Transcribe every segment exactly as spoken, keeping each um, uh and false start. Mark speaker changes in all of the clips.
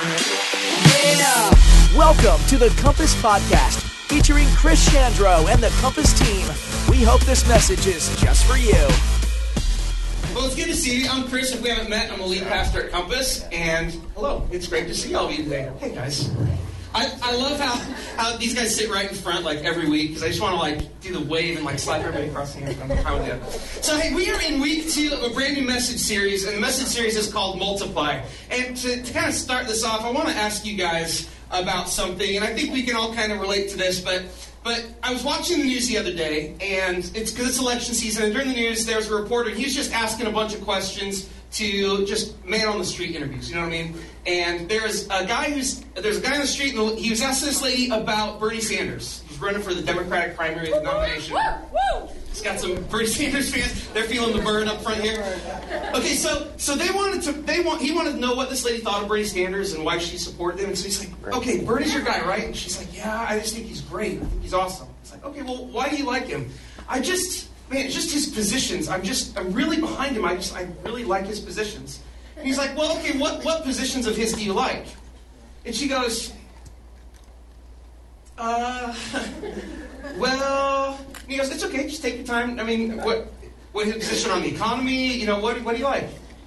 Speaker 1: Yeah! Welcome to the Compass Podcast, featuring Chris Chandro and the Compass team. We hope this message is just for you.
Speaker 2: Well, it's good to see you. I'm Chris. If we haven't met, I'm the lead pastor at Compass. And hello, it's great to see all of you today. Hey, guys. I, I love how, how these guys sit right in front like every week because I just want to like do the wave and like slap everybody across the hands. I'm fine with that. So hey, we are in week two of a brand new message series, and the message series is called Multiply. And to, to kind of start this off, I want to ask you guys about something, and I think we can all kind of relate to this, but but I was watching the news the other day, and it's because it's election season, and during the news there was a reporter, and he was just asking a bunch of questions to just man on the street interviews, you know what I mean? And there's a guy who's there's a guy on the street, and he was asking this lady about Bernie Sanders. He's running for the Democratic primary nomination. He's got some Bernie Sanders fans. They're feeling the burn up front here. Okay, so so they wanted to they want he wanted to know what this lady thought of Bernie Sanders and why she supported him. And so he's like, okay, Bernie's your guy, right? And she's like, yeah, I just think he's great. I think he's awesome. It's like, okay, well, why do you like him? I just man, it's just his positions. I'm just I'm really behind him. I just I really like his positions. And he's like, well, okay, what what positions of his do you like? And she goes, uh, well, and he goes, it's okay, just take your time. I mean, what, what his position on the economy, you know, what, what do you like?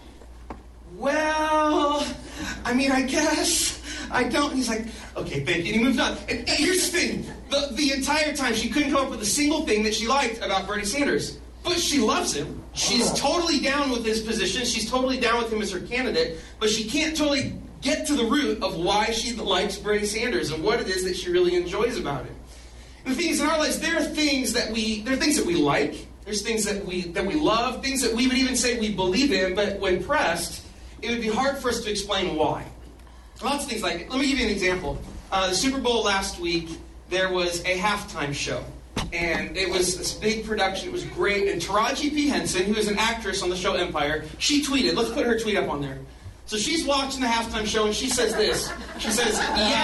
Speaker 2: Well, I mean, I guess I don't. He's like, okay, thank you. And he moved on. And, and here's the thing, the, the entire time she couldn't come up with a single thing that she liked about Bernie Sanders. But she loves him. She's totally down with his position. She's totally down with him as her candidate. But she can't totally get to the root of why she likes Bernie Sanders and what it is that she really enjoys about him. And the thing is, in our lives, there are things that we there are things that we like. There's things that we that we love. Things that we would even say we believe in. But when pressed, it would be hard for us to explain why. Lots of things like it. Let me give you an example. Uh, the Super Bowl last week, there was a halftime show. And it was this big production. It was great. And Taraji P. Henson, who is an actress on the show Empire, she tweeted. Let's put her tweet up on there. So she's watching the halftime show, and she says this. She says,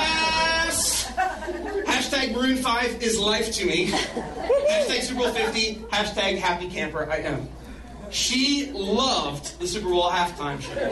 Speaker 2: yes! Hashtag Maroon five is life to me. Hashtag Super Bowl fifty. Hashtag happy camper I am. She loved the Super Bowl halftime show.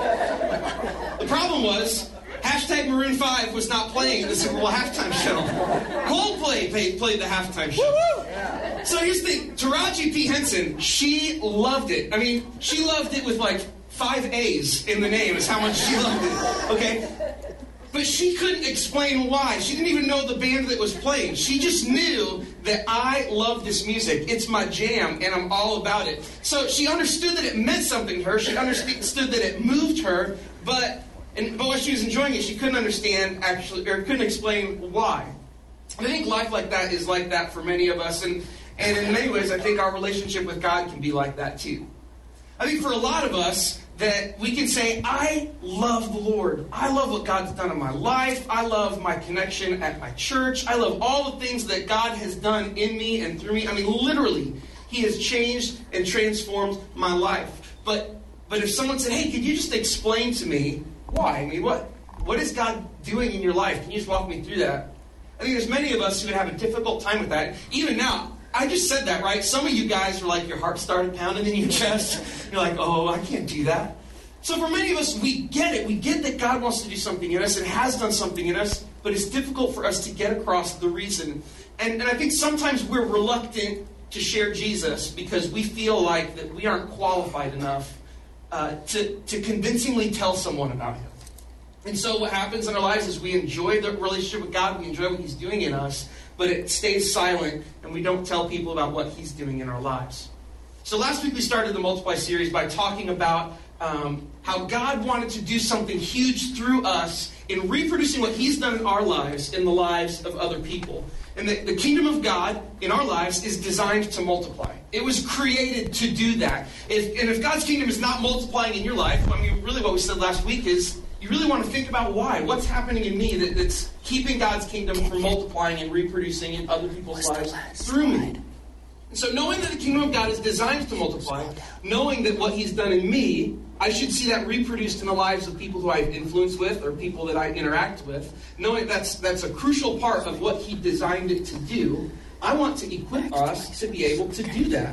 Speaker 2: The problem was, hashtag Maroon five was not playing the Super Bowl halftime show. Coldplay played, played the halftime show. So here's the thing. Taraji P. Henson, she loved it. I mean, she loved it with like five A's in the name is how much she loved it. Okay? But she couldn't explain why. She didn't even know the band that was playing. She just knew that I love this music. It's my jam, and I'm all about it. So she understood that it meant something to her. She understood that it moved her, but... And, but while she was enjoying it, she couldn't understand, actually, or couldn't explain why. And I think life like that is like that for many of us. And, and in many ways, I think our relationship with God can be like that too. I think for a lot of us, that we can say, I love the Lord. I love what God's done in my life. I love my connection at my church. I love all the things that God has done in me and through me. I mean, literally, He has changed and transformed my life. But, but if someone said, hey, could you just explain to me why? I mean, what what is God doing in your life? Can you just walk me through that? I think there's many of us who would have a difficult time with that. Even now, I just said that, right? Some of you guys are like, your heart started pounding in your chest. You're like, oh, I can't do that. So for many of us, we get it. We get that God wants to do something in us and has done something in us, but it's difficult for us to get across the reason. And, and I think sometimes we're reluctant to share Jesus because we feel like that we aren't qualified enough Uh, to, to convincingly tell someone about Him. And so what happens in our lives is we enjoy the relationship with God, we enjoy what He's doing in us, but it stays silent and we don't tell people about what He's doing in our lives. So last week we started the Multiply series by talking about um, how God wanted to do something huge through us in reproducing what He's done in our lives in the lives of other people. And the, the kingdom of God in our lives is designed to multiply. It was created to do that. If, and if God's kingdom is not multiplying in your life, I mean, really what we said last week is, you really want to think about why. What's happening in me that, that's keeping God's kingdom from multiplying and reproducing in other people's lives through me? And so knowing that the kingdom of God is designed to multiply, knowing that what He's done in me, I should see that reproduced in the lives of people who I've influenced with or people that I interact with, knowing that's that's a crucial part of what He designed it to do, I want to equip us to be able to do that.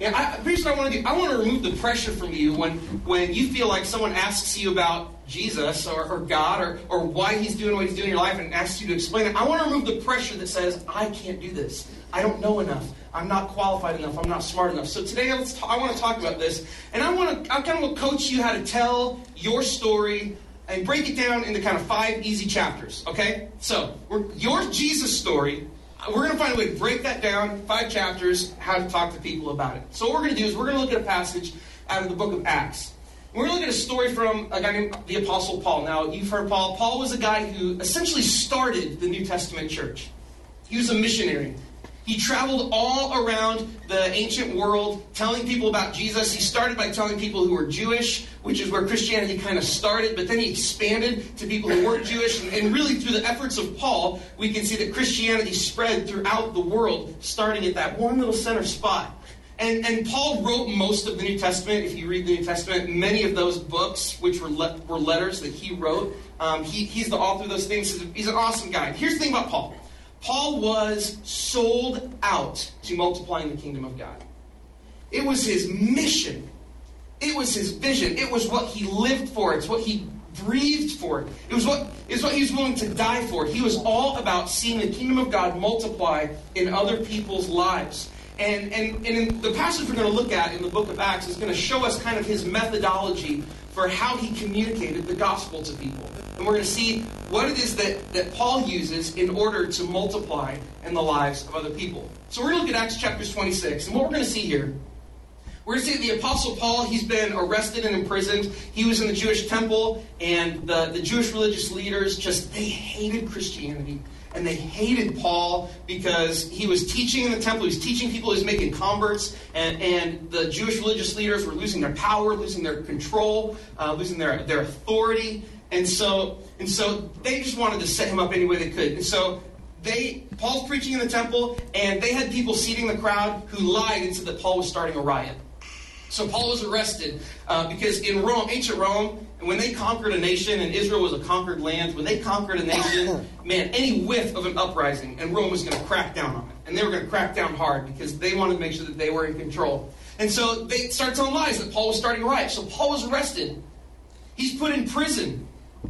Speaker 2: Yeah, I, here's what I want to do. I want to remove the pressure from you when, when you feel like someone asks you about Jesus or, or God or, or why he's doing what he's doing in your life and asks you to explain it. I want to remove the pressure that says, I can't do this. I don't know enough. I'm not qualified enough. I'm not smart enough. So today let's t- I want to talk about this. And I want to I kind of want to coach you how to tell your story and break it down into kind of five easy chapters. Okay? So we're, your Jesus story, we're going to find a way to break that down, five chapters, how to talk to people about it. So what we're going to do is we're going to look at a passage out of the book of Acts. We're going to look at a story from a guy named the Apostle Paul. Now, you've heard Paul. Paul was a guy who essentially started the New Testament church. He was a missionary. He traveled all around the ancient world telling people about Jesus. He started by telling people who were Jewish, which is where Christianity kind of started, but then he expanded to people who weren't Jewish. And, and really through the efforts of Paul, we can see that Christianity spread throughout the world, starting at that one little center spot. And, and Paul wrote most of the New Testament. If you read the New Testament, many of those books, which were le- were letters that he wrote, um, he, he's the author of those things. He's an awesome guy. Here's the thing about Paul. Paul was sold out to multiplying the kingdom of God. It was his mission. It was his vision. It was what he lived for. It's what he breathed for. It was what, it was what he was willing to die for. He was all about seeing the kingdom of God multiply in other people's lives. And, and, and in the passage we're going to look at in the book of Acts is going to show us kind of his methodology for how he communicated the gospel to people. And we're going to see what it is that, that Paul uses in order to multiply in the lives of other people. So we're going to look at Acts chapter twenty-six. And what we're going to see here, we're going to see that the Apostle Paul, he's been arrested and imprisoned. He was in the Jewish temple, and the, the Jewish religious leaders just, they hated Christianity. And they hated Paul because he was teaching in the temple. He was teaching people. He was making converts. And, and the Jewish religious leaders were losing their power, losing their control, uh, losing their, their authority. And so, and so they just wanted to set him up any way they could. And so they, Paul's preaching in the temple, and they had people seating the crowd who lied and said that Paul was starting a riot. So Paul was arrested uh, because in Rome, ancient Rome, and when they conquered a nation, and Israel was a conquered land, when they conquered a nation, man, any whiff of an uprising, and Rome was going to crack down on it. And they were going to crack down hard because they wanted to make sure that they were in control. And so they started telling lies that Paul was starting a riot. So Paul was arrested. He's put in prison.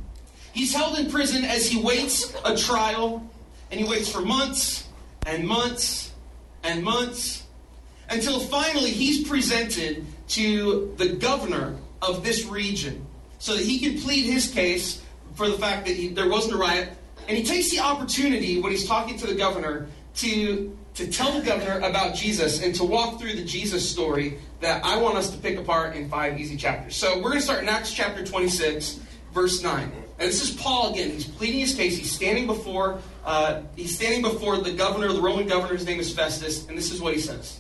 Speaker 2: He's held in prison as he waits a trial, and he waits for months and months and months until finally he's presented to the governor of this region so that he can plead his case for the fact that he, there wasn't a riot. And he takes the opportunity when he's talking to the governor to, to tell the governor about Jesus and to walk through the Jesus story that I want us to pick apart in five easy chapters. So we're going to start in Acts chapter twenty-six, verse nine. And this is Paul again. He's pleading his case. He's standing before uh, he's standing before the governor, the Roman governor. His name is Festus. And this is what he says.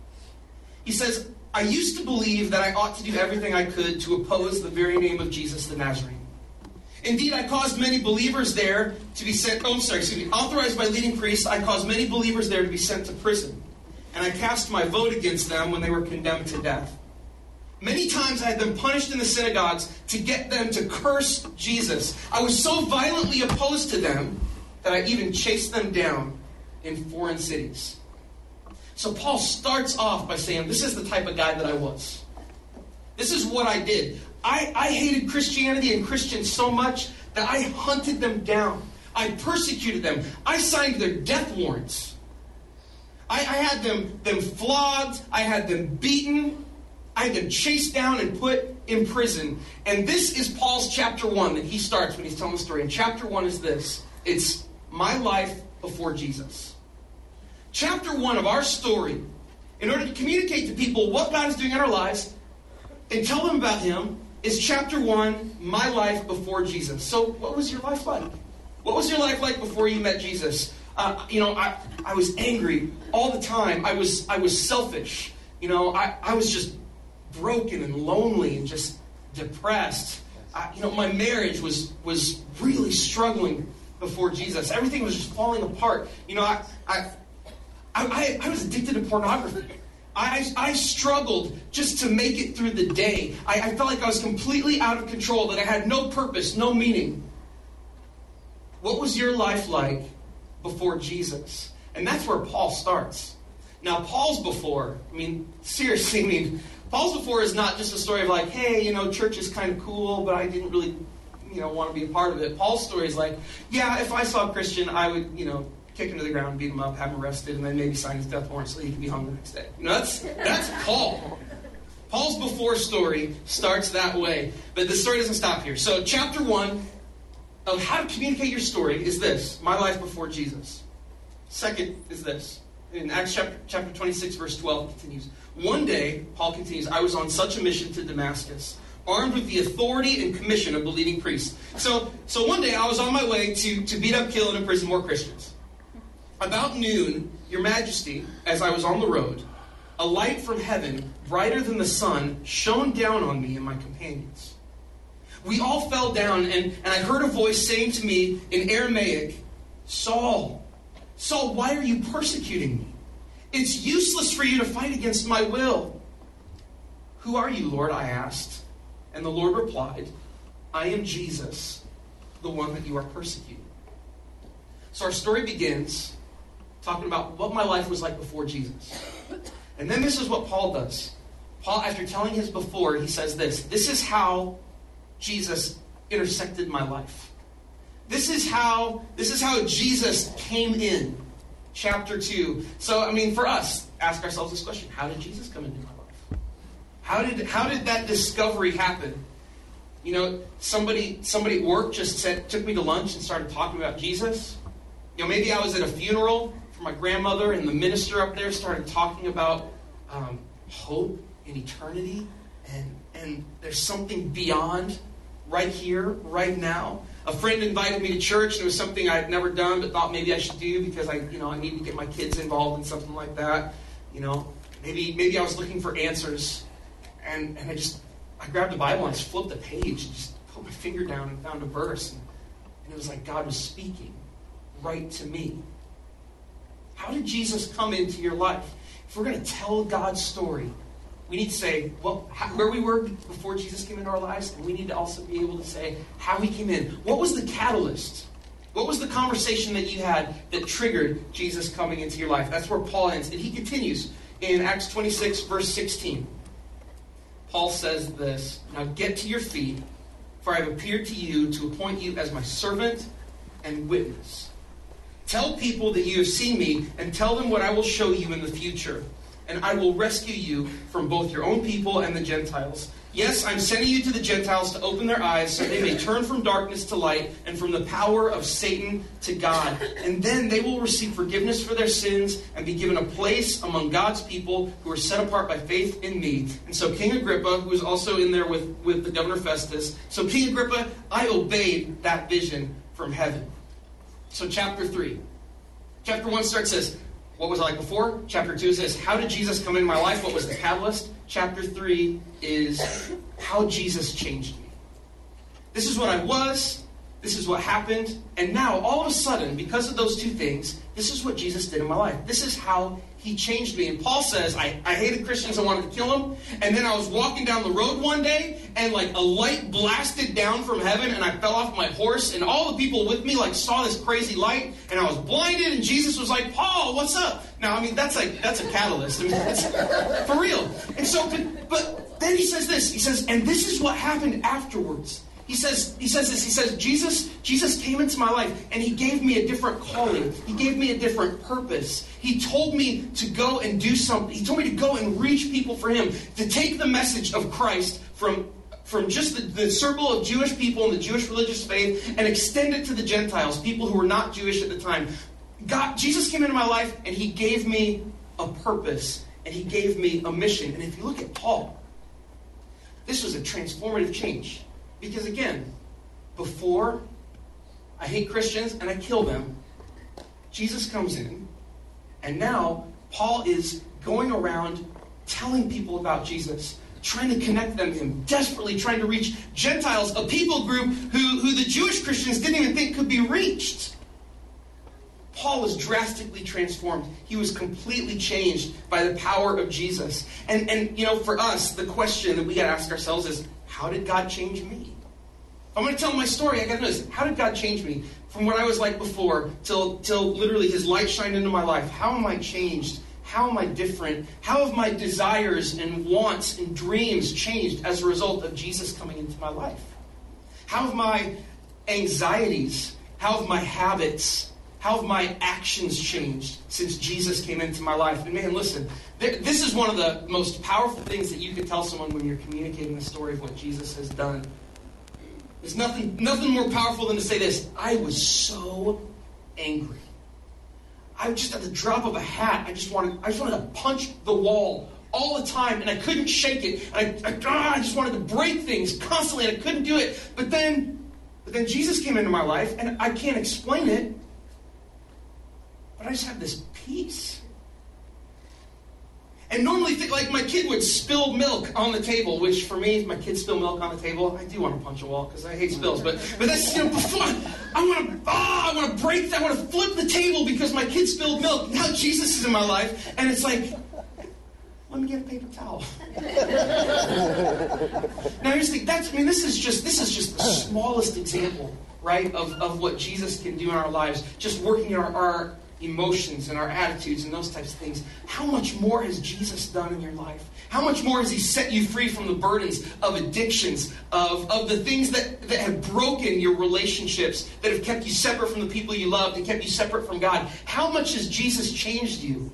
Speaker 2: He says, I used to believe that I ought to do everything I could to oppose the very name of Jesus the Nazarene. Indeed, I caused many believers there to be sent, oh, I'm sorry, excuse me, authorized by leading priests, I caused many believers there to be sent to prison. And I cast my vote against them when they were condemned to death. Many times I had them punished in the synagogues to get them to curse Jesus. I was so violently opposed to them that I even chased them down in foreign cities. So Paul starts off by saying, this is the type of guy that I was. This is what I did. I, I hated Christianity and Christians so much that I hunted them down. I persecuted them. I signed their death warrants. I, I had them, them flogged. I had them beaten. I had them chased down and put in prison. And this is Paul's chapter one that he starts when he's telling the story. And chapter one is this. It's my life before Jesus. Chapter one of our story, in order to communicate to people what God is doing in our lives and tell them about Him, is chapter one, my life before Jesus. So what was your life like? What was your life like before you met Jesus? Uh, you know, I, I was angry all the time. I was I was selfish. You know, I, I was just broken and lonely and just depressed. I, you know, my marriage was was really struggling before Jesus. Everything was just falling apart. You know, I I I, I was addicted to pornography. I, I struggled just to make it through the day. I, I felt like I was completely out of control, that I had no purpose, no meaning. What was your life like before Jesus? And that's where Paul starts. Now, Paul's before, I mean, seriously, I mean, Paul's before is not just a story of like, hey, you know, church is kind of cool, but I didn't really, you know, want to be a part of it. Paul's story is like, yeah, if I saw a Christian, I would, you know, kick him to the ground, beat him up, have him arrested, and then maybe sign his death warrant so he could be hung the next day. You know, that's, that's Paul. Paul's before story starts that way. But the story doesn't stop here. So chapter one of how to communicate your story is this: my life before Jesus. Second is this. In Acts chapter, chapter twenty-six, verse twelve, continues. One day, Paul continues, I was on such a mission to Damascus, armed with the authority and commission of believing priests. So, so one day I was on my way to, to beat up, kill, and imprison more Christians. About noon, Your Majesty, as I was on the road, a light from heaven, brighter than the sun, shone down on me and my companions. We all fell down, and, and I heard a voice saying to me in Aramaic, Saul, Saul, why are you persecuting me? It's useless for you to fight against my will. Who are you, Lord? I asked. And the Lord replied, I am Jesus, the one that you are persecuting. So our story begins talking about what my life was like before Jesus. And then this is what Paul does. Paul, after telling his before, he says this. This is how Jesus intersected my life. This is how, this is how Jesus came in. Chapter two. So, I mean, for us, ask ourselves this question. How did Jesus come into my life? How did how did that discovery happen? You know, somebody somebody at work just said, took me to lunch and started talking about Jesus. You know, maybe I was at a funeral for my grandmother and the minister up there started talking about um, hope and eternity. And, and there's something beyond right here, right now. A friend invited me to church, and it was something I had never done, but thought maybe I should do because I, you know, I needed to get my kids involved in something like that. You know, maybe maybe I was looking for answers, and, and I just I grabbed the Bible and I just flipped the page and just put my finger down and found a verse, and, and it was like God was speaking right to me. How did Jesus come into your life? If we're going to tell God's story, we need to say, well, how, where we were before Jesus came into our lives, and we need to also be able to say how he came in. What was the catalyst? What was the conversation that you had that triggered Jesus coming into your life? That's where Paul ends. And he continues in Acts twenty-six, verse sixteen. Paul says this, now get to your feet, for I have appeared to you to appoint you as my servant and witness. Tell people that you have seen me, and tell them what I will show you in the future. And I will rescue you from both your own people and the Gentiles. Yes, I'm sending you to the Gentiles to open their eyes so they may turn from darkness to light and from the power of Satan to God. And then they will receive forgiveness for their sins and be given a place among God's people who are set apart by faith in me. And so King Agrippa, who is also in there with, with the governor Festus, so King Agrippa, I obeyed that vision from heaven. So chapter three. Chapter one starts this. What was I like before? Chapter two says, how did Jesus come into my life? What was the catalyst? Chapter three is how Jesus changed me. This is what I was. This is what happened. And now, all of a sudden, because of those two things, this is what Jesus did in my life. This is how he changed me. And Paul says, I, I hated Christians. I wanted to kill them. And then I was walking down the road one day, and like a light blasted down from heaven, and I fell off my horse, and all the people with me like saw this crazy light, and I was blinded, and Jesus was like, Paul, what's up? Now, I mean, that's like, that's a catalyst. I mean, that's for real. And so, but, but then he says this. He says, and this is what happened afterwards. He says, he says this, he says, Jesus, Jesus came into my life and he gave me a different calling. He gave me a different purpose. He told me to go and do something. He told me to go and reach people for him, to take the message of Christ from, from just the, the circle of Jewish people and the Jewish religious faith and extend it to the Gentiles, people who were not Jewish at the time. God, Jesus came into my life and he gave me a purpose and he gave me a mission. And if you look at Paul, this was a transformative change. Because again, before I hate Christians and I kill them, Jesus comes in, and now Paul is going around telling people about Jesus, trying to connect them to him, desperately trying to reach Gentiles, a people group who, who the Jewish Christians didn't even think could be reached. Paul was drastically transformed. He was completely changed by the power of Jesus. And, and you know, for us, the question that we got to ask ourselves is, how did God change me? If I'm going to tell my story, I got to know this. How did God change me from what I was like before till, till literally his light shined into my life? How am I changed? how am I different? How have my desires and wants and dreams changed as a result of Jesus coming into my life? How have my anxieties, how have my habits, how have my actions changed since Jesus came into my life? And man, listen, th- this is one of the most powerful things that you can tell someone when you're communicating the story of what Jesus has done. There's nothing, nothing more powerful than to say this: I was so angry. I just at the drop of a hat, I just wanted, I just wanted to punch the wall all the time, and I couldn't shake it. And I, I, ah, I just wanted to break things constantly, and I couldn't do it. But then, but then Jesus came into my life, and I can't explain it. But I just have this peace. And normally, think, like my kid would spill milk on the table, which for me, if my kids spill milk on the table, I do want to punch a wall because I hate spills. But but that's, you know, before I want to, ah, I want to break that, I want to flip the table because my kid spilled milk. Now Jesus is in my life, and it's like, let me get a paper towel. Now here's the thing. That's, I mean, this is just this is just the smallest example, right, of of what Jesus can do in our lives. Just working in our, our emotions and our attitudes and those types of things. How much more has Jesus done in your life? How much more has he set you free from the burdens of addictions, of, of the things that, that have broken your relationships, that have kept you separate from the people you loved and kept you separate from God? How much has Jesus changed you?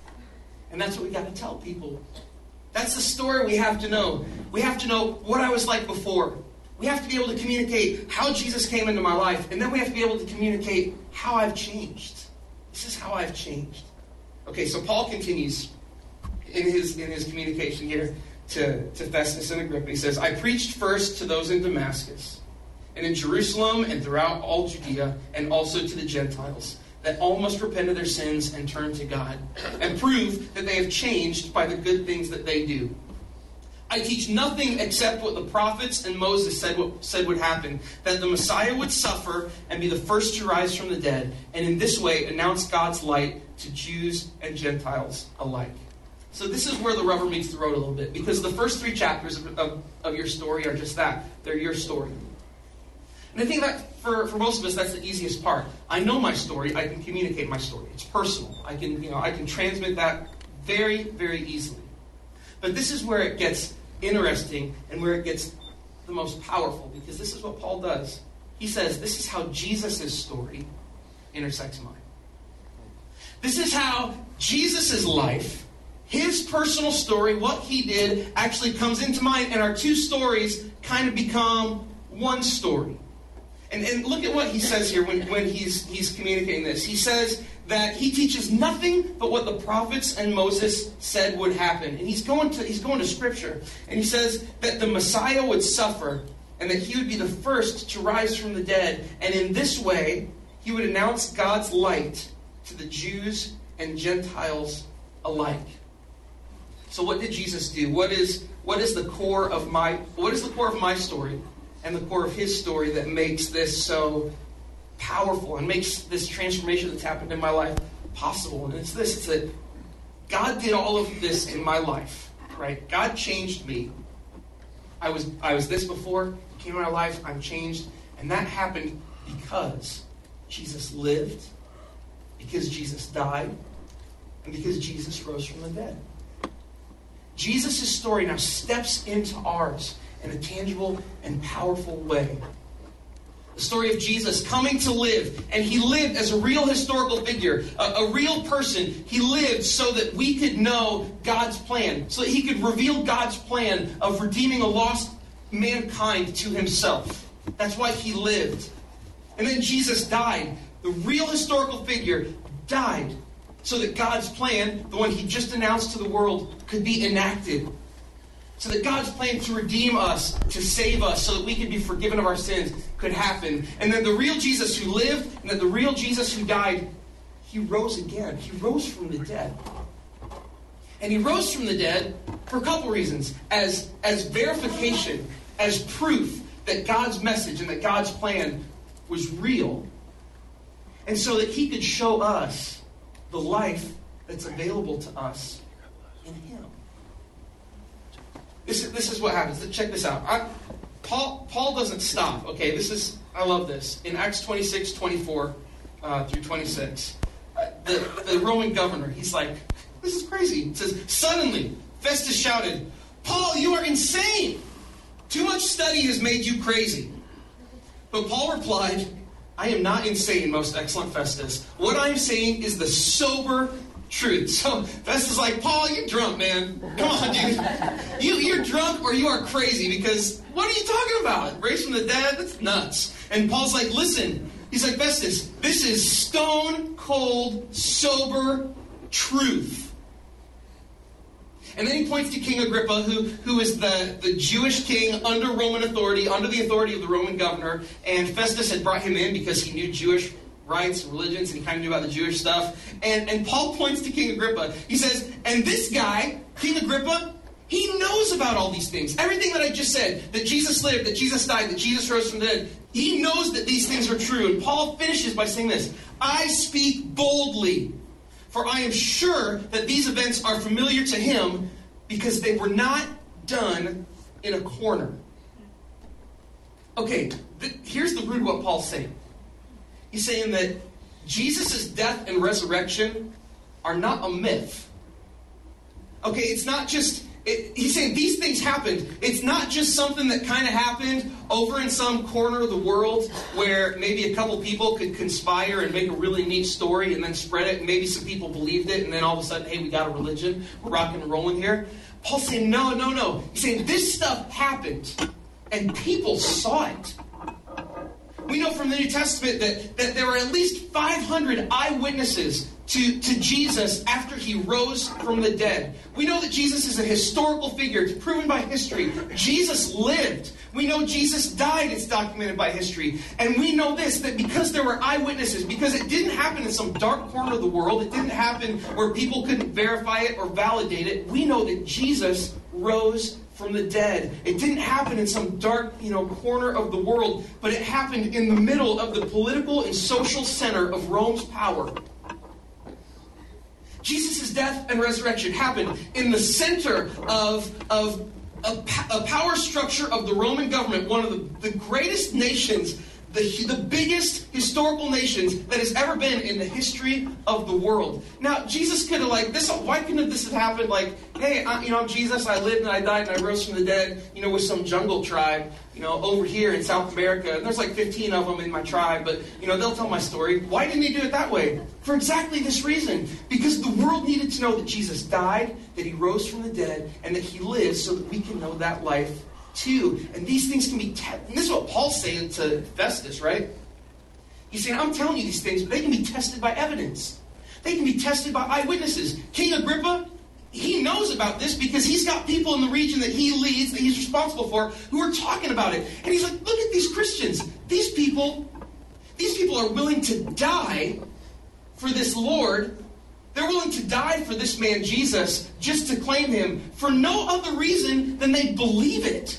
Speaker 2: And that's what we got to tell people. That's the story we have to know. We have to know what I was like before. We have to be able to communicate how Jesus came into my life, and then we have to be able to communicate how I've changed. This is how I've changed. Okay, so Paul continues in his in his communication here to, to Festus and Agrippa. He says, I preached first to those in Damascus, and in Jerusalem and throughout all Judea, and also to the Gentiles, that all must repent of their sins and turn to God, and prove that they have changed by the good things that they do. I teach nothing except what the prophets and Moses said, what, said would happen, that the Messiah would suffer and be the first to rise from the dead, and in this way announce God's light to Jews and Gentiles alike. So this is where the rubber meets the road a little bit, because the first three chapters of, of, of your story are just that. They're your story. And I think that for, for most of us, that's the easiest part. I know my story. I can communicate my story. It's personal. I can, you know, I can transmit that very, very easily. But this is where it gets interesting and where it gets the most powerful, because this is what Paul does. He says this is how Jesus' story intersects mine. This is how Jesus' life, his personal story, what he did, actually comes into mine, and our two stories kind of become one story. And, and look at what he says here when, when he's, he's communicating this. He says that he teaches nothing but what the prophets and Moses said would happen. And he's going to he's going to Scripture. And he says that the Messiah would suffer and that he would be the first to rise from the dead. And in this way, he would announce God's light to the Jews and Gentiles alike. So what did Jesus do? What is what is the core of my what is the core of my story and the core of his story that makes this so powerful and makes this transformation that's happened in my life possible? And it's this, it's that God did all of this in my life, right? God changed me. I was I was this before, came in my life, I'm changed, and that happened because Jesus lived, because Jesus died, and because Jesus rose from the dead. Jesus' story now steps into ours in a tangible and powerful way. The story of Jesus coming to live, and he lived as a real historical figure, a, a real person. He lived so that we could know God's plan, so that he could reveal God's plan of redeeming a lost mankind to himself. That's why he lived. And then Jesus died. The real historical figure died so that God's plan, the one he just announced to the world, could be enacted. So that God's plan to redeem us, to save us, so that we could be forgiven of our sins, could happen. And then the real Jesus who lived, and then the real Jesus who died, he rose again. He rose from the dead. And he rose from the dead for a couple reasons. As, as verification, as proof that God's message and that God's plan was real. And so that he could show us the life that's available to us in him. This is, this is what happens. Check this out. I, Paul Paul doesn't stop. Okay, this is, I love this. In Acts twenty-six, twenty-four uh, through twenty-six, uh, the, the Roman governor, he's like, This is crazy. It says, suddenly, Festus shouted, Paul, you are insane. Too much study has made you crazy. But Paul replied, I am not insane, most excellent Festus. What I am saying is the sober truth. So Festus is like, Paul, you're drunk, man. Come on, dude. You, you're drunk or you are crazy, because what are you talking about? Raised from the dead? That's nuts. And Paul's like, listen. He's like, Festus, this is stone cold, sober truth. And then he points to King Agrippa, who, who is the, the Jewish king under Roman authority, under the authority of the Roman governor. And Festus had brought him in because he knew Jewish rites, religions, and he kind of knew about the Jewish stuff. And, and Paul points to King Agrippa. He says, and this guy, King Agrippa, he knows about all these things. Everything that I just said, that Jesus lived, that Jesus died, that Jesus rose from the dead, he knows that these things are true. And Paul finishes by saying this, I speak boldly, for I am sure that these events are familiar to him because they were not done in a corner. Okay, th- here's the root of what Paul's saying. He's saying that Jesus' death and resurrection are not a myth. Okay, it's not just... It, he's saying these things happened. It's not just something that kind of happened over in some corner of the world where maybe a couple people could conspire and make a really neat story and then spread it, and maybe some people believed it, and then all of a sudden, hey, we got a religion. We're rocking and rolling here. Paul's saying, no, no, no. He's saying this stuff happened, and people saw it. We know from the New Testament that, that there were at least five hundred eyewitnesses to, to Jesus after he rose from the dead. We know that Jesus is a historical figure. It's proven by history. Jesus lived. We know Jesus died. It's documented by history. And we know this, that because there were eyewitnesses, because it didn't happen in some dark corner of the world, it didn't happen where people couldn't verify it or validate it, we know that Jesus rose from the dead. It didn't happen in some dark, you know, corner of the world, but it happened in the middle of the political and social center of Rome's power. Jesus' death and resurrection happened in the center of, of a, a power structure of the Roman government, one of the, the greatest nations, the, the biggest historical nations that has ever been in the history of the world. Now, Jesus could have, like, this, why couldn't this have happened, like, hey, I, you know, I'm Jesus, I lived and I died and I rose from the dead, you know, with some jungle tribe, you know, over here in South America. And there's like fifteen of them in my tribe, but, you know, they'll tell my story. Why didn't he do it that way? For exactly this reason. Because the world needed to know that Jesus died, that he rose from the dead, and that he lives so that we can know that life too. And these things can be tested. And this is what Paul's saying to Festus, right? He's saying, I'm telling you these things, but they can be tested by evidence. They can be tested by eyewitnesses. King Agrippa, he knows about this because he's got people in the region that he leads, that he's responsible for, who are talking about it. And he's like, look at these Christians. These people, these people are willing to die for this Lord. They're willing to die for this man, Jesus, just to claim him for no other reason than they believe it.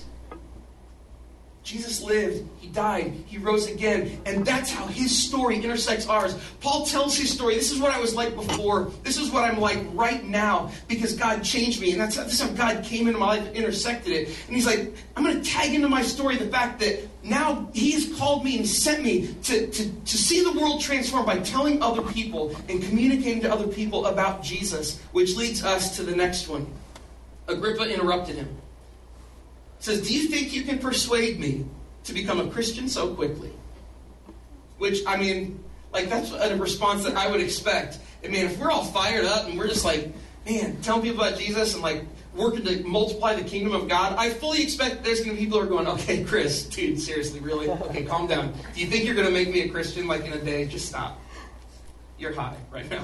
Speaker 2: Jesus lived, he died, he rose again, and that's how his story intersects ours. Paul tells his story. This is what I was like before. This is what I'm like right now because God changed me, and that's how, this is how God came into my life and intersected it. And he's like, I'm going to tag into my story the fact that now he's called me and sent me to, to, to see the world transformed by telling other people and communicating to other people about Jesus, which leads us to the next one. Agrippa interrupted him. Says, do you think you can persuade me to become a Christian so quickly? Which, I mean, like, that's a response that I would expect. And man, if we're all fired up and we're just like, man, telling people about Jesus and like working to multiply the kingdom of God, I fully expect there's going to be people who are going, okay, Chris, dude, seriously, really? Okay, calm down. Do you think you're going to make me a Christian like in a day? Just stop. You're high right now.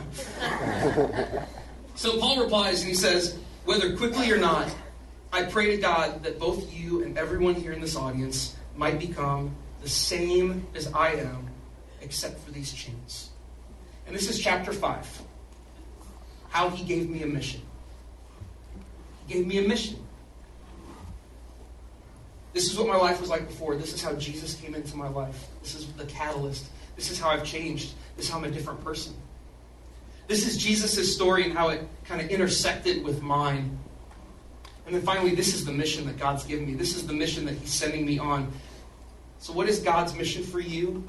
Speaker 2: So Paul replies and he says, whether quickly or not, I pray to God that both you and everyone here in this audience might become the same as I am, except for these chains. And this is chapter five. How he gave me a mission. He gave me a mission. This is what my life was like before. This is how Jesus came into my life. This is the catalyst. This is how I've changed. This is how I'm a different person. This is Jesus' story and how it kind of intersected with mine. And then finally, this is the mission that God's given me. This is the mission that he's sending me on. So what is God's mission for you?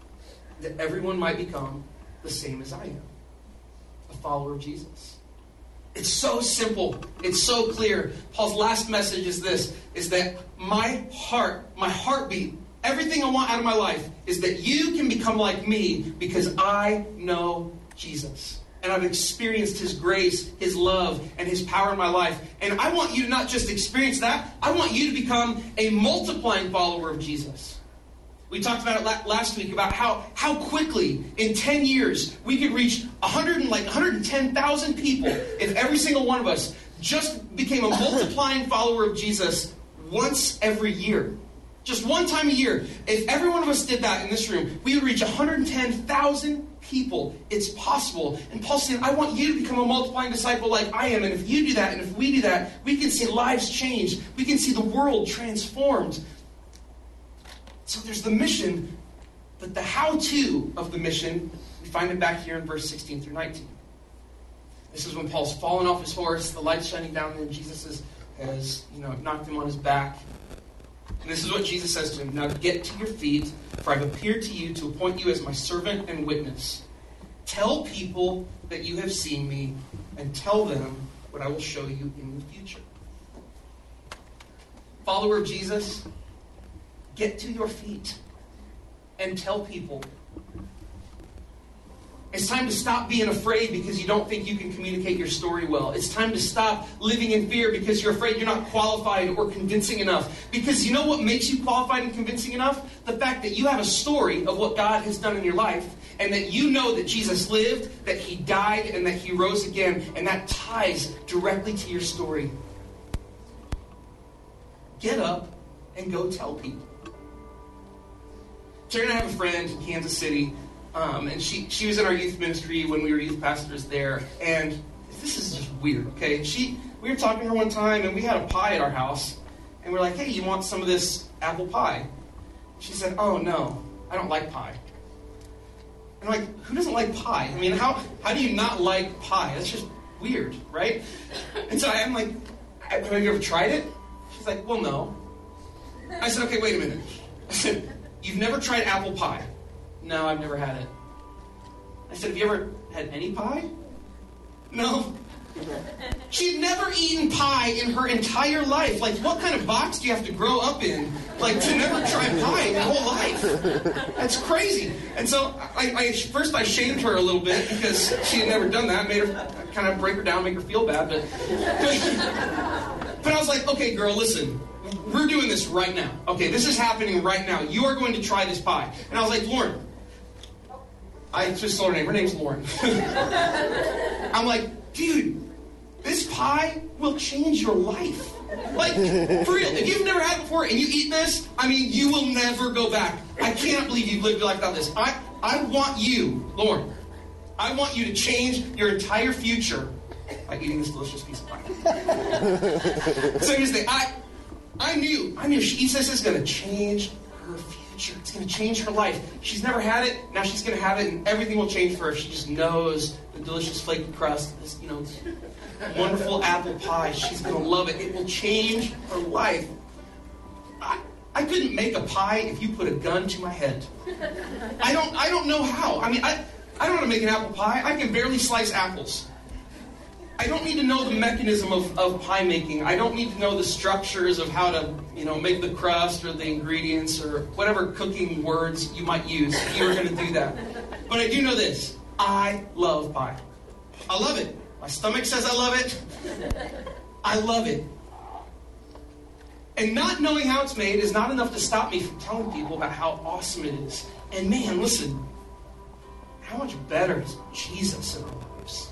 Speaker 2: That everyone might become the same as I am. A follower of Jesus. It's so simple. It's so clear. Paul's last message is this, is that my heart, my heartbeat, everything I want out of my life is that you can become like me because I know Jesus. And I've experienced His grace, His love, and His power in my life. And I want you to not just experience that, I want you to become a multiplying follower of Jesus. We talked about it last week, about how, how quickly, in ten years, we could reach one hundred, like one hundred ten thousand people if every single one of us just became a multiplying follower of Jesus once every year. Just one time a year. If every one of us did that in this room, we would reach one hundred ten thousand people. It's possible. And Paul's saying, I want you to become a multiplying disciple like I am. And if you do that, and if we do that, we can see lives changed. We can see the world transformed. So there's the mission, but the how-to of the mission, we find it back here in verse sixteen through nineteen. This is when Paul's fallen off his horse, the light's shining down, and Jesus has, has you know, knocked him on his back. And this is what Jesus says to him, now get to your feet, for I've appeared to you to appoint you as my servant and witness. Tell people that you have seen me, and tell them what I will show you in the future. Follower of Jesus, get to your feet and tell people. It's time to stop being afraid because you don't think you can communicate your story well. It's time to stop living in fear because you're afraid you're not qualified or convincing enough. Because you know what makes you qualified and convincing enough? The fact that you have a story of what God has done in your life, and that you know that Jesus lived, that He died, and that He rose again, and that ties directly to your story. Get up and go tell people. Terry and I have a friend in Kansas City, um, and she, she was in our youth ministry when we were youth pastors there, and this is just weird, okay? She we were talking to her one time, and we had a pie at our house, and we're like, hey, you want some of this apple pie? She said, oh, no, I don't like pie. And I'm like, who doesn't like pie? I mean, how, how do you not like pie? That's just weird, right? And so I'm like, have you ever tried it? She's like, well, no. I said, okay, wait a minute. I said, you've never tried apple pie? No, I've never had it. I said, have you ever had any pie? No. She'd never eaten pie in her entire life. Like, what kind of box do you have to grow up in, like, to never try pie in your whole life? That's crazy. And so, I, I first I shamed her a little bit because she had never done that. Made her kind of break her down, make her feel bad. But, but, but I was like, okay, girl, listen. We're doing this right now. Okay, this is happening right now. You are going to try this pie. And I was like, Lauren. I just told her name. Her name's Lauren. I'm like, dude, this pie will change your life. Like, for real. If you've never had it before and you eat this, I mean, you will never go back. I can't believe you've lived your life without this. I, I want you, Lauren, I want you to change your entire future by eating this delicious piece of pie. So here's the thing. I... I knew, I knew she eats this, is going to change her future. It's going to change her life. She's never had it, now she's going to have it, and everything will change for her. She just knows the delicious flaky crust, this, you know, this wonderful apple pie. She's going to love it. It will change her life. I, I couldn't make a pie if you put a gun to my head. I don't, I don't know how. I mean, I, I don't know how to make an apple pie. I can barely slice apples. I don't need to know the mechanism of, of pie making. I don't need to know the structures of how to, you know, make the crust or the ingredients or whatever cooking words you might use if you were going to do that. But I do know this. I love pie. I love it. My stomach says I love it. I love it. And not knowing how it's made is not enough to stop me from telling people about how awesome it is. And man, listen, how much better is Jesus in our lives?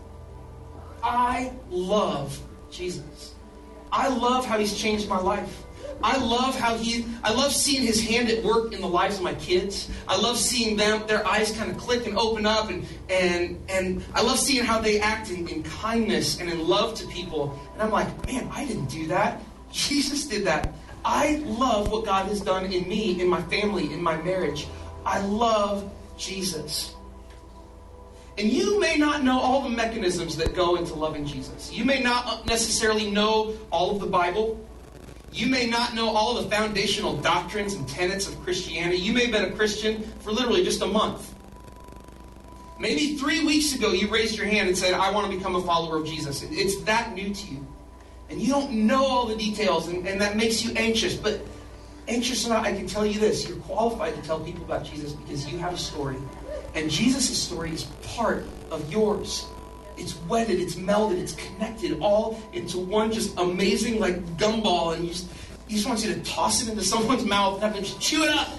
Speaker 2: I love Jesus. I love how He's changed my life. I love how he, I love seeing His hand at work in the lives of my kids. I love seeing them, their eyes kind of click and open up, and and and I love seeing how they act in, in kindness and in love to people. And I'm like, man, I didn't do that. Jesus did that. I love what God has done in me, in my family, in my marriage. I love Jesus. And you may not know all the mechanisms that go into loving Jesus. You may not necessarily know all of the Bible. You may not know all of the foundational doctrines and tenets of Christianity. You may have been a Christian for literally just a month. Maybe three weeks ago you raised your hand and said, I want to become a follower of Jesus. It's that new to you. And you don't know all the details, and, and that makes you anxious. But anxious or not, I can tell you this. You're qualified to tell people about Jesus because you have a story. And Jesus' story is part of yours. It's wedded, it's melded, it's connected all into one just amazing like gumball. And you just, he just wants you to toss it into someone's mouth and have them just chew it up.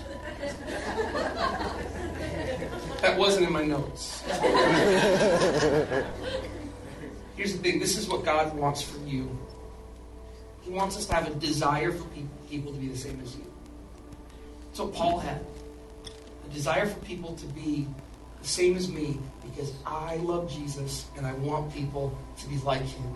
Speaker 2: That wasn't in my notes. Here's the thing. This is what God wants for you. He wants us to have a desire for people to be the same as you. That's what Paul had. A desire for people to be the same as me because I love Jesus and I want people to be like him.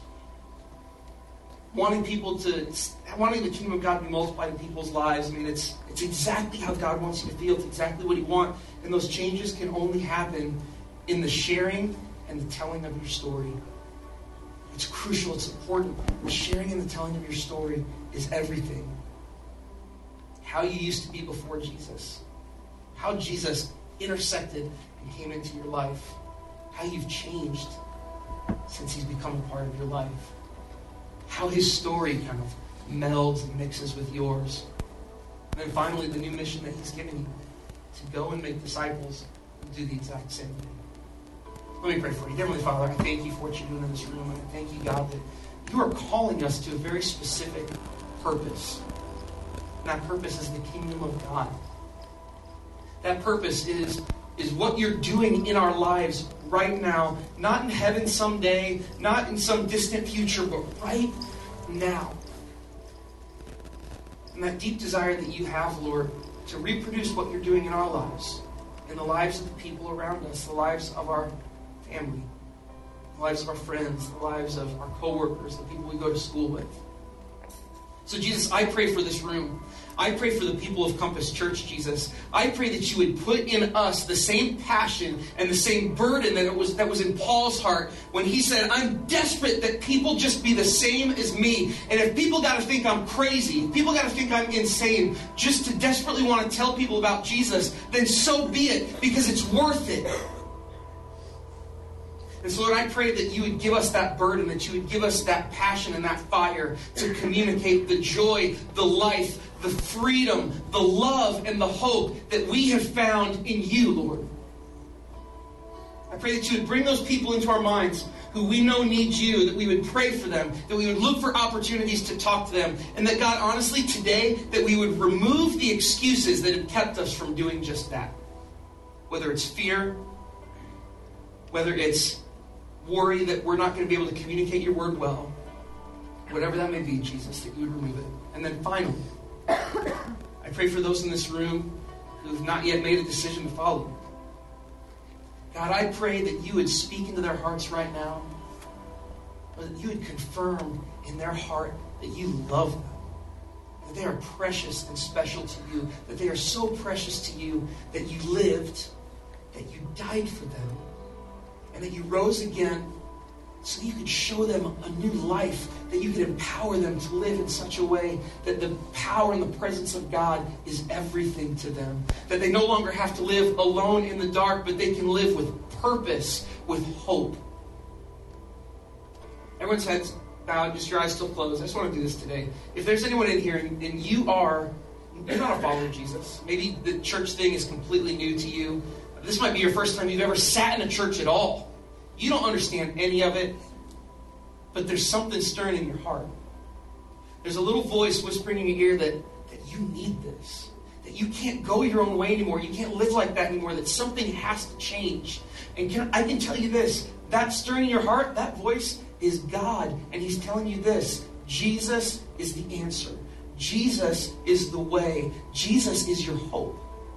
Speaker 2: Wanting people to, wanting the kingdom of God to be multiplied in people's lives. I mean, it's it's exactly how God wants you to feel. It's exactly what he wants. And those changes can only happen in the sharing and the telling of your story. It's crucial. It's important. The sharing and the telling of your story is everything. How you used to be before Jesus. How Jesus intersected and came into your life. How you've changed since he's become a part of your life. How his story kind of melds and mixes with yours. And then finally, the new mission that he's given you. To go and make disciples and do the exact same thing. Let me pray for you. Heavenly Father, I thank you for what you're doing in this room. And I thank you, God, that you are calling us to a very specific purpose. And that purpose is the kingdom of God. That purpose is, is what you're doing in our lives right now. Not in heaven someday, not in some distant future, but right now. And that deep desire that you have, Lord, to reproduce what you're doing in our lives, in the lives of the people around us, the lives of our family, the lives of our friends, the lives of our co-workers, the people we go to school with. So Jesus, I pray for this room. I pray for the people of Compass Church, Jesus. I pray that you would put in us the same passion and the same burden that it was that was in Paul's heart when he said, I'm desperate that people just be the same as me. And if people got to think I'm crazy, if people got to think I'm insane, just to desperately want to tell people about Jesus, then so be it, because it's worth it. And so, Lord, I pray that you would give us that burden, that you would give us that passion and that fire to communicate the joy, the life, the freedom, the love, and the hope that we have found in you, Lord. I pray that you would bring those people into our minds who we know need you, that we would pray for them, that we would look for opportunities to talk to them, and that, God, honestly, today, that we would remove the excuses that have kept us from doing just that. Whether it's fear, whether it's worry that we're not going to be able to communicate your word well, whatever that may be, Jesus, that you would remove it. And then finally, I pray for those in this room who have not yet made a decision to follow you. God, I pray that you would speak into their hearts right now, or that you would confirm in their heart that you love them, that they are precious and special to you, that they are so precious to you that you lived, that you died for them, and that you rose again so that you could show them a new life, that you could empower them to live in such a way that the power and the presence of God is everything to them. That they no longer have to live alone in the dark, but they can live with purpose, with hope. Everyone's heads bowed, just your eyes still closed. I just want to do this today. If there's anyone in here and, and you are, you're not a follower of Jesus, maybe the church thing is completely new to you. This might be your first time you've ever sat in a church at all. You don't understand any of it, but there's something stirring in your heart. There's a little voice whispering in your ear that, that you need this, that you can't go your own way anymore, you can't live like that anymore, that something has to change. And can, I can tell you this, that stirring in your heart, that voice is God, and he's telling you this: Jesus is the answer. Jesus is the way. Jesus is your hope.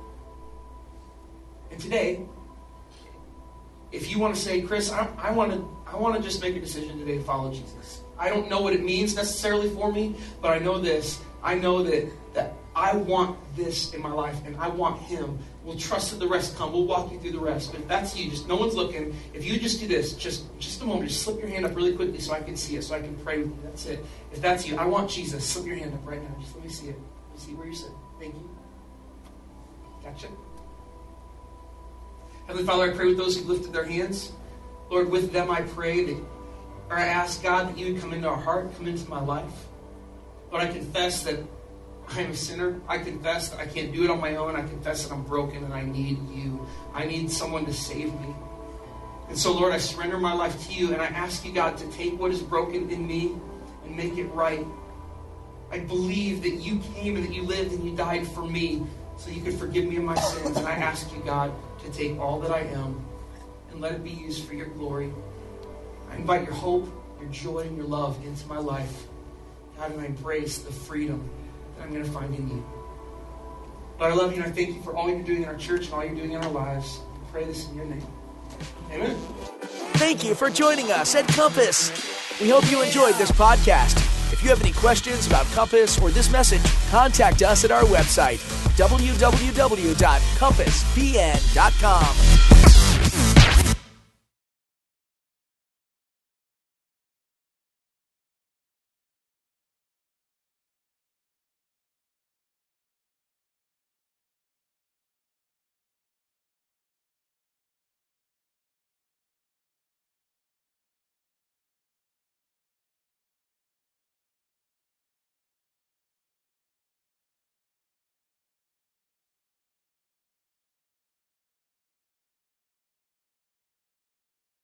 Speaker 2: And today, if you want to say, Chris, I, I want to I want to just make a decision today to follow Jesus. I don't know what it means necessarily for me, but I know this. I know that, that I want this in my life, and I want him. We'll trust that the rest come. We'll walk you through the rest. But if that's you, just no one's looking. If you just do this, just, just a moment, just slip your hand up really quickly so I can see it, so I can pray with you. That's it. If that's you, I want Jesus. Slip your hand up right now. Just let me see it. Let me see where you're sitting. Thank you. Gotcha. Heavenly Father, I pray with those who lifted their hands. Lord, with them I pray that, or I ask God that you would come into our heart, come into my life. Lord, I confess that I am a sinner. I confess that I can't do it on my own. I confess that I'm broken and I need you. I need someone to save me. And so, Lord, I surrender my life to you, and I ask you, God, to take what is broken in me and make it right. I believe that you came and that you lived and you died for me so you could forgive me of my sins. And I ask you, God, to take all that I am and let it be used for your glory. I invite your hope, your joy, and your love into my life. God, and I embrace the freedom that I'm going to find in you. Lord, I love you and I thank you for all you're doing in our church and all you're doing in our lives. I pray this in your name. Amen.
Speaker 1: Thank you for joining us at Compass. We hope you enjoyed this podcast. If you have any questions about Compass or this message, contact us at our website, w w w dot compass b n dot com.